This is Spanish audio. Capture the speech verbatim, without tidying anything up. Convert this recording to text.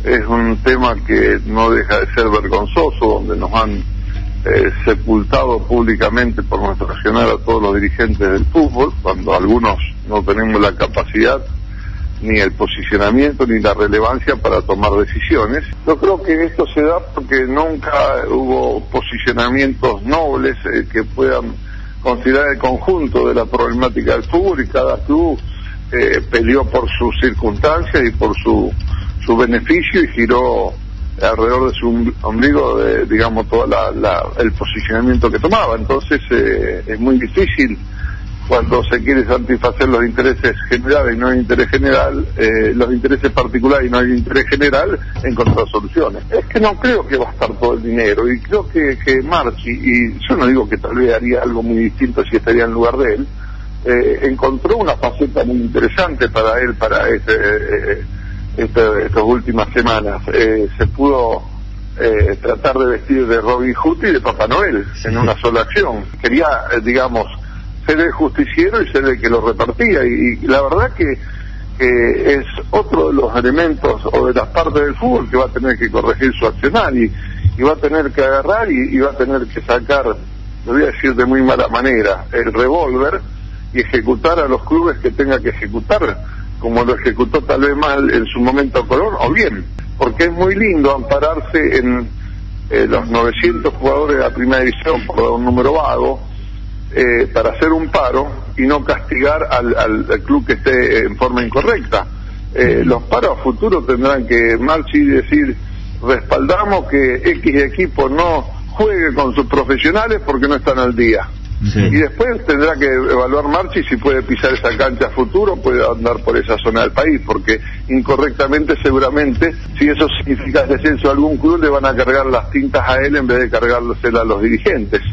es un tema que no deja de ser vergonzoso, donde nos han eh, sepultado públicamente por nuestro accionar a todos los dirigentes del fútbol, cuando algunos no tenemos la capacidad, ni el posicionamiento, ni la relevancia para tomar decisiones. Yo creo que esto se da porque nunca hubo posicionamientos nobles eh, que puedan considerar el conjunto de la problemática del fútbol, y cada club eh, peleó por sus circunstancias y por su su beneficio y giró alrededor de su ombligo, de, digamos, todo la, la, el posicionamiento que tomaba. Entonces eh, es muy difícil, cuando se quiere satisfacer los intereses generales y no hay interés general, eh, los intereses particulares y no hay interés general, encontrar soluciones. Es que no creo que va a estar todo el dinero, y creo que, que Marchi, y yo no digo que tal vez haría algo muy distinto si estaría en lugar de él, eh, encontró una faceta muy interesante para él, para este, eh, este, estas últimas semanas. Eh, se pudo eh, tratar de vestir de Robin Hood y de Papá Noel en una sola acción. Quería, eh, digamos, ser el justiciero y ser el que lo repartía, y, y la verdad que, que es otro de los elementos o de las partes del fútbol que va a tener que corregir su accionar, y, y va a tener que agarrar y, y va a tener que sacar, lo voy a decir de muy mala manera, el revólver y ejecutar a los clubes que tenga que ejecutar, como lo ejecutó tal vez mal en su momento Colón, o bien, porque es muy lindo ampararse en eh, los novecientos jugadores de la primera división, por un número vago, Eh, para hacer un paro y no castigar al, al, al club que esté en forma incorrecta. Eh, los paros a futuro tendrán que Marchi decir: respaldamos que X equipo no juegue con sus profesionales porque no están al día. Sí. Y después tendrá que evaluar Marchi si puede pisar esa cancha a futuro, puede andar por esa zona del país, porque incorrectamente seguramente, si eso significa descenso a algún club, le van a cargar las tintas a él en vez de cargárselas a los dirigentes.